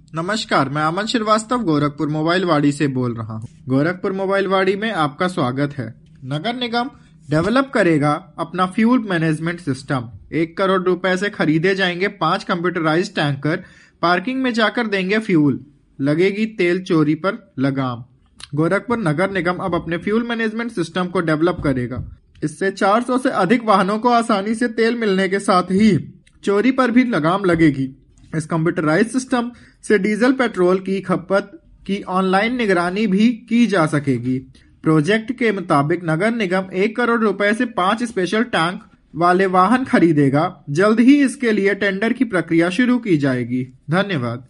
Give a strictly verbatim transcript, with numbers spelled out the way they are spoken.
नमस्कार, मैं अमन श्रीवास्तव गोरखपुर मोबाइल वाड़ी से बोल रहा हूँ। गोरखपुर मोबाइल वाड़ी में आपका स्वागत है। नगर निगम डेवलप करेगा अपना फ्यूल मैनेजमेंट सिस्टम। एक करोड़ रुपए से खरीदे जाएंगे पांच कंप्यूटराइज्ड टैंकर। पार्किंग में जाकर देंगे फ्यूल, लगेगी तेल चोरी पर लगाम। गोरखपुर नगर निगम अब अपने फ्यूल मैनेजमेंट सिस्टम को डेवलप करेगा। इससे चार सौ से अधिक वाहनों को आसानी से तेल मिलने के साथ ही चोरी पर भी लगाम लगेगी। इस कंप्यूटराइज्ड सिस्टम से डीजल पेट्रोल की खपत की ऑनलाइन निगरानी भी की जा सकेगी। प्रोजेक्ट के मुताबिक नगर निगम एक करोड़ रुपए से पांच स्पेशल टैंक वाले वाहन खरीदेगा। जल्द ही इसके लिए टेंडर की प्रक्रिया शुरू की जाएगी। धन्यवाद।